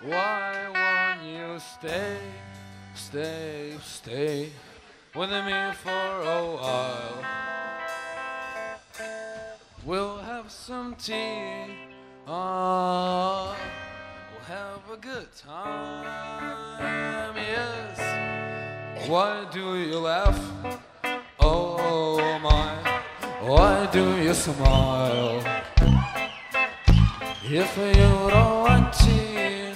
Why won't you stay with me for a while? We'll have some tea, we'll have a good time, yes. Why do you laugh? Oh my, why do you smile? If you don't want tea,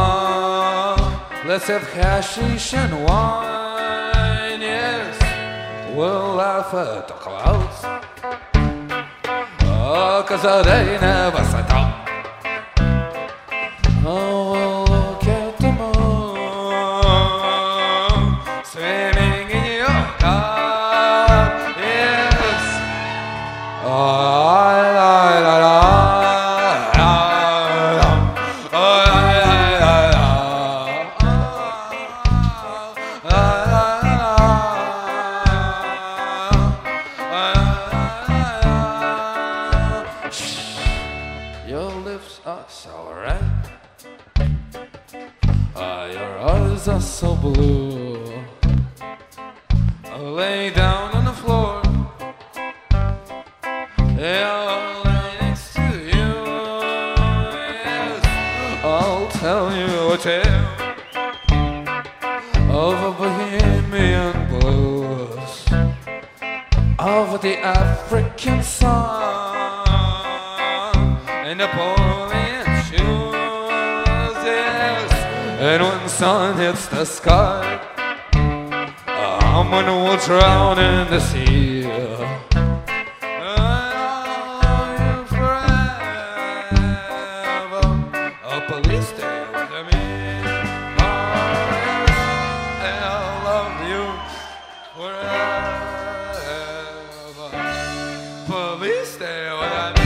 let's have hashish and wine, yes. We'll laugh at the clouds, 'cause they never stop. Oh, we'll look at the moon swimming in your cup, yes. Your lips are so red, your eyes are so blue. Lay down on the floor, I'll lay next to you, yes. I'll tell you a tale of a Bohemian blues, of the African sun and Napoleon shoes, yes. And when the sun hits the sky, someone will drown in the sea. A police tale to me. Oh, I'll love you forever. Police tale.